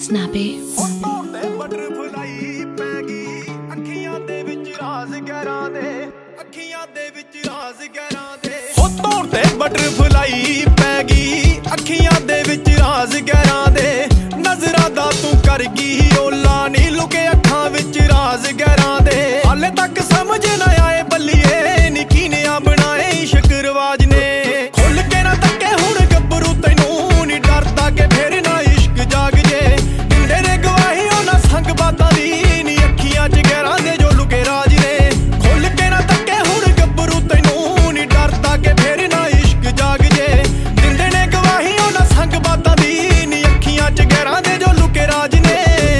Snappy. Butterfly ਪੈ ਗਈ ਅੱਖੀਆਂ ਦੇ ਵਿੱਚ ਰਾਜ਼ ਗਹਿਰਾਂ ਦੇ ਅੱਖੀਆਂ ਦੇ ਵਿੱਚ ਰਾਜ਼ ਗਹਿਰਾਂ ਦੇ ਹੋ ਤੌਰ ਤੇ ਬਟਰਫਲਾਈ ਪੈ ਗਈ ਅੱਖੀਆਂ ਦੇ ਵਿੱਚ ਰਾਜ਼ ਗਹਿਰਾਂ ਦੇ ਨਜ਼ਰਾਂ ਦਾ ਤੂੰ ਕਰ ਗਈ ਓਲਾ ਨੀ ਲੁਕੇ ਅੱਖਾਂ ਵਿੱਚ ਰਾਜ਼ ਗਹਿਰਾਂ ਦੇ ਹਾਲੇ ਤੱਕ ਸਮਝ ਨਾ ਆਏ ਬੱਲੀਏ ਨੀ ਕੀਨਿਆਂ ਬਣਾਏ ਇਸ਼ਕ ਰਿਵਾਜ ਨੇ ਖੁੱਲ ਕੇ ਨਾ ਤੱਕੇ ਹੁਣ ਗੱਭਰੂ ਤੈਨੂੰ ਨੀ ਡਰਦਾ ਕਿ ਫੇਰ ਨਾ ਇਸ਼ਕ ਜਾਗ ਜੇ ਦਿੰਦੇ ਨੇ ਗਵਾਹੀ ਉਹਨਾਂ ਸੰਗ ਬਾਤਾਂ ਦੀ ਨੀ ਅੱਖੀਆਂ 'ਚ ਗਹਿਰਾਂ ਦੇ ਜੋ ਲੁਕੇ ਰਾਜ ਨੇ ਖੁੱਲ ਕੇ ਨਾ ਤੱਕੇ ਹੁਣ ਗੱਭਰੂ ਤੈਨੂੰ ਨੀ ਡਰਦਾ ਕਿ ਫੇਰ ਨਾ ਇਸ਼ਕ ਜਾਗ ਜੇ ਦਿੰਦੇ ਨੇ ਗਵਾਹੀ ਉਹਨਾਂ ਸੰਗ ਬਾਤਾਂ ਦੀ ਨੀ ਅੱਖੀਆਂ 'ਚ ਗਹਿਰਾਂ ਦੇ ਜੋ ਲੁਕੇ ਰਾਜ ਨੇ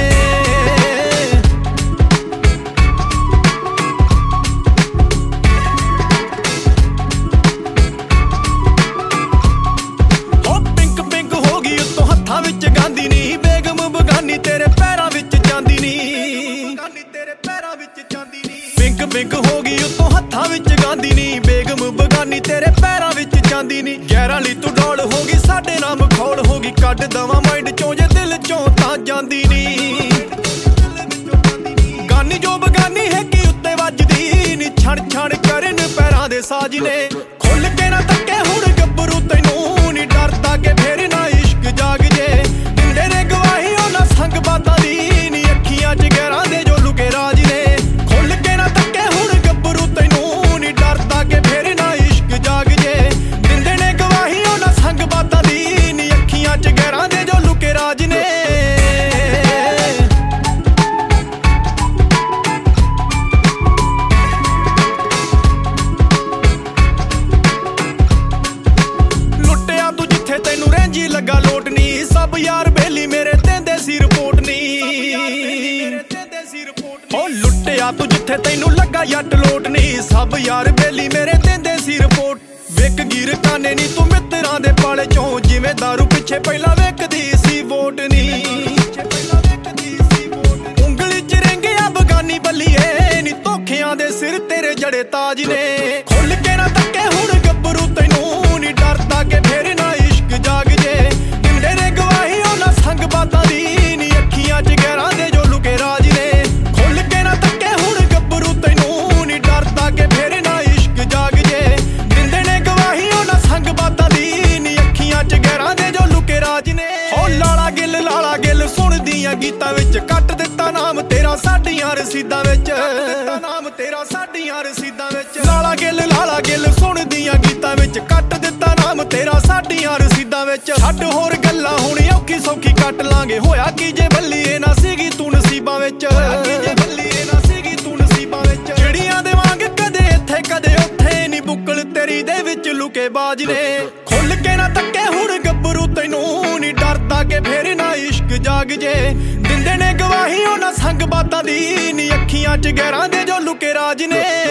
ਵਿੱਚ ਗਾਂਦੀ ਨੀ ਬੇਗਮ ਬਗਾਨੀ ਤੇਰੇ ਪੈਰਾਂ ਵਿੱਚ ਜਾਂਦੀ ਨੀ ਤੇਰੇ ਪੈਰਾਂ ਵਿੱਚ ਜਾਂਦੀ ਨੀ ਪਿੰਕ ਪਿੰਕ ਹੋ ਗਈ ਉਤੋਂ ਹੱਥਾਂ ਵਿੱਚ ਗਾਂਦੀ ਨੀ ਬੇਗਮ ਬਗਾਨੀ ਤੇਰੇ ਪੈਰਾਂ ਵਿੱਚ ਜਾਂਦੀ ਨੀ ਗਹਿਰਾਂ ਲਈ ਤੂੰ ਡੋਲ ਹੋ ਗਈ ਸਾਡੇ ਨਾਮ ਖੋਲ ਹੋ ਗਈ ਕੱਢ ਦਵਾਂ ਮਾਈਂਡ ਚੋਂ ਜੇ ਦਿਲ ਚੋਂ ਤਾਂ ਜਾਂਦੀ ਨੀ ਗਾਨੀ ਜੋ ਬਗਾਨੀ ਹੈ ਕਿ ਉੱਤੇ ਵੱਜਦੀ ਨੀ ਛਣ ਛਣ ਕਰਨ ਪੈਰਾਂ ਦੇ ਸਾਜ ਨੇ ਖੁੱਲ ਕੇ ਨਾ ਤੱਕੇ ਹੁਣ ਗੱਭਰੂ ਤੈਨੂੰ ਨੀ ਡਰਦਾ ਕਿ ਫੇਰ ਨਾ ਇਸ਼ਕ ਜਾਗ ਜੇ ਦਿੰਦੇ ਨੇ ਗਵਾਹੀ ਉਹਨਾਂ ਸੰਗ ਬਾਤਾਂ ਦੀ ਨੀ ਅੱਖੀਆਂ 'ਚ ਗਹਿਰਾਂ ਦੇ ਜੋ ਲੁਕੇ ਰਾਜ ਨੇ ਖੁੱਲ ਕੇ ਨਾ ਤੱਕੇ ਹੁਣ ਗੱਭਰੂ ਤੈਨੂੰ ਨੀ ਡਰਦਾ ਕਿ ਫੇਰ ਨਾ ਇਸ਼ਕ ਜਾਗ ਜੇ ਦਿੰਦੇ ਨੇ ਗਵਾਹੀ ਉਹਨਾਂ ਸੰਗ ਬਾਤਾਂ ਦੀ ਨੀ ਅੱਖੀਆਂ 'ਚ ਗਹਿਰਾਂ ਦੇ ਜੋ ਲੁਕੇ ਰਾਜ ਨੇ ਤੈਨੂੰ ਰੈਂਜੀ ਲੱਗਾ ਲੋਟ ਨੀ ਸਭ ਯਾਰ ਬੇਲੀ ਮੇਰੇ ਤੇਂਦੇ ਸੀ ਰਿਪੋਰਟ ਨੀ ਹੋ ਲੁੱਟਿਆ ਤੂੰ ਜਿੱਥੇ ਤੈਨੂੰ ਲੱਗਾ ਜੱਟ ਲੋਟ ਨੀ ਸਭ ਯਾਰ ਬੇਲੀ ਮੇਰੇ ਤੇਂਦੇ ਸੀ ਰਿਪੋਰਟ ਵਿਕ ਗੀਰ ਕਾਨੇ ਨੀ ਤੂੰ ਮਿੱਤਰਾਂ ਦੇ ਪਾਲੇ ਚੋਂ ਜਿਵੇਂ ਦਾਰੂ ਪਿੱਛੇ ਪਹਿਲਾਂ ਵੇਖਦੀ ਸੀ ਵੋਟ ਨੀ ਉਂਗਲੀ 'ਚ ਰਿੰਗਿਆ ਬਗਾਨੀ ਬੱਲੀਏ ਨੀ ਧੋਖਿਆਂ ਦੇ ਸਿਰ ਤੇਰੇ ਜੜੇ ਤਾਜ ਨੇ ਖੁੱਲ ਕੇ ਨਾ ਤੱਕੇ ਹੁਣ ਗੱਭਰੂ ਤੈਨੂੰ ਨੀ ਡਰਦਾ ਕਿ ਫੇਰ ਨਾ ਜਾਗ ਜੇ ਦਿੰਦੇ ਨੇ ਗਵਾਹੀ ਉਹਨਾਂ ਸੰਗ ਬਾਤਾਂ ਦੀ ਨੀ ਅੱਖੀਆਂ 'ਚ ਗਹਿਰਾਂ ਦੇ ਜੋ ਲੁਕੇ ਰਾਜ ਨੇ ਖੁੱਲ ਕੇ ਨਾ ਤੱਕੇ ਹੁਣ ਗੱਭਰੂ ਤੈਨੂੰ ਨੀ ਡਰਦਾ ਕਿ ਫੇਰ ਨਾ ਇਸ਼ਕ ਜਾਗ ਜੇ ਦਿੰਦੇ ਨੇ ਗਵਾਹੀ ਉਹਨਾਂ ਸੰਗ ਬਾਤਾਂ ਦੀ ਨੀ ਅੱਖੀਆਂ 'ਚ ਗਹਿਰਾਂ ਦੇ ਜੋ ਲੁਕੇ ਰਾਜ ਨੇ ਹੋ ਲਾਲਾ ਗਿੱਲ ਸੁਣਦੀਆਂ ਗੀਤਾਂ ਵਿੱਚ ਕੱਟ ਦਿੱਤਾ ਨਾਮ ਤੇਰਾ ਸਾਡੀਆਂ ਰਸੀਦਾਂ ਵਿੱਚ ਨਾਮ ਤੇਰਾ ਸਾਡੀਆਂ ਰਸੀਦਾਂ ਵਿੱਚ ਲਾਲਾ ਗਿੱਲ ਸੁਣਦੀਆਂ ਗੀਤਾਂ ਵਿੱਚ ਕੱਟ ਦਿੱਤਾ ਨਾਮ ਤੇਰਾ ਸਾਡੀਆਂ ਰਸੀਦਾਂ ਵਿੱਚ ਛੱਡ ਹੋਰ ਗੱਲਾਂ ਹੁਣ ਔਖੀ ਸੌਖੀ ਕੱਟ ਲਾਂਗੇ ਹੋਇਆ ਕੀ ਜੇ ਬੱਲੀਏ ਨਾ ਸੀਗੀ ਤੂੰ ਨਸੀਬਾਂ ਵਿੱਚ ਜਿਹੜੀਆਂ ਦੇ ਵਾਂਗ ਕਦੇ ਇੱਥੇ ਕਦੇ ਉੱਥੇ ਨੀ ਬੁੱਕਲ ਤੇਰੀ ਦੇ ਵਿੱਚ ਲੁਕੇ ਬਾਜ ਨੇ ਖੁੱਲ ਕੇ ਨਾ ਤੱਕੇ ਹੁਣ ਗੱਭਰੂ ਤੈਨੂੰ ਨੀ ਡਰਦਾ ਕਿ ਫੇਰ ਨਾ ਇਸ਼ਕ ਜਾਗ ਜੇ ਦਿੰਦੇ ਨੇ ਗਵਾਹੀ ਉਹਨਾਂ ਸੰਗ ਬਾਤਾਂ ਦੀ ਨੀ ਅੱਖੀਆਂ 'ਚ ਗਹਿਰਾਂ ਦੇ ਜੋ ਲੁਕੇ ਰਾਜ ਨੇ